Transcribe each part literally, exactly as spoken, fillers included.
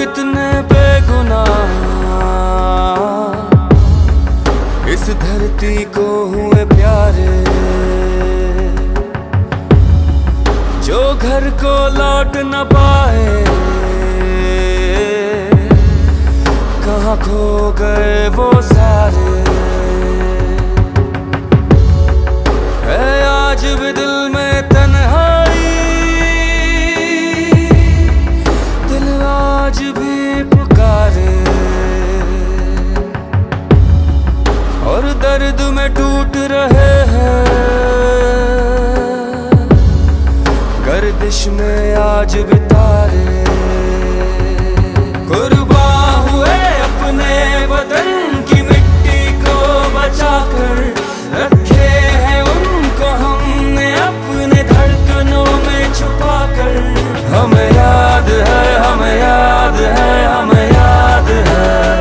कितने बेगुनाह इस धरती को हुए प्यारे, जो घर को लौट न पाए, कहाँ खो गए वो सारे। है आज भी दिल में तन्हाई, दिल आज भी पुकारे, और दर्द में टूट रहे हैं, गर्दिश में आज भी तारे। कुर्बान हुए अपने वतन की मिट्टी को बचाकर, रखे हैं उनको हमने अपने धड़कनों में छुपाकर। हमें याद है, हमें याद है, हमें याद है,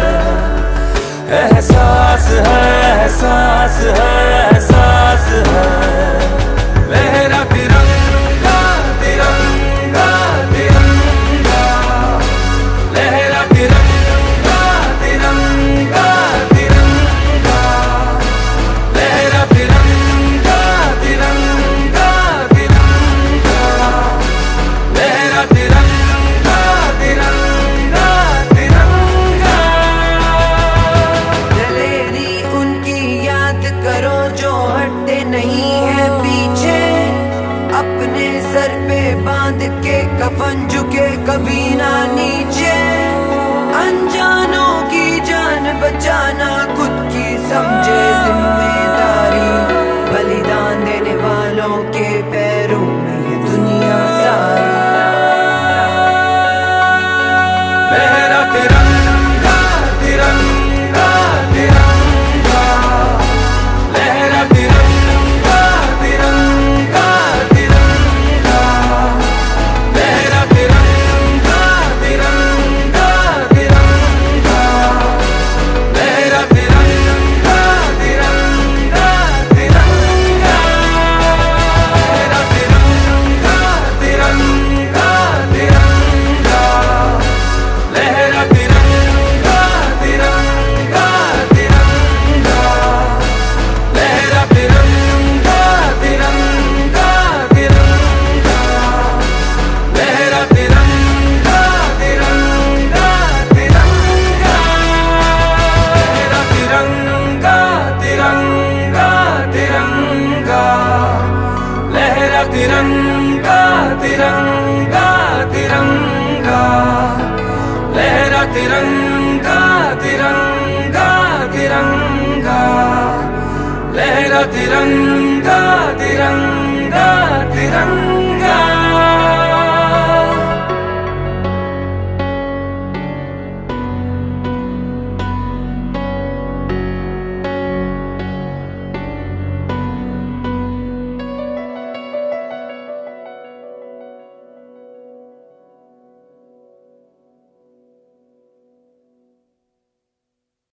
एहसास है, एहसास है, एहसास है। लहरा तिरंगा तिरंगा तिरंगा, लहरा तिरंगा तिरंगा तिरंगा, लहरा तिरंगा तिरंगा तिरंगा, लहरा तिरंगा तिरंगा तिरंगा। दलेरी उनकी याद करो जो हटते नहीं है पीछे, अपने सर पे बांध के कफन झुके कभी ना नीचे। अनजानों की जान बचाना खुद की समझे जिम्मेदारी, बलिदान देने वालों के पैरों में ये दुनिया सारी। लहरा तिरंगा तिरंगा तिरंगा, लहरा तिरंगा तिरंगा तिरंगा, लहरा तिरंगा तिरंगा तिरंगा, लहरा तिरंगा तिरंगा तिरंगा, लहरा तिरंगा तिरंगा तिरंगा, लहरा तिरंगा तिरंगा तिरंगा, लहरा तिरंगा तिरंगा तिरंगा, लहरा तिरंगा तिरंगा तिरंगा, लहरा तिरंगा तिरंगा तिरंगा, लहरा तिरंगा तिरंगा तिरंगा, लहरा तिरंगा तिरंगा तिरंगा, लहरा तिरंगा तिरंगा।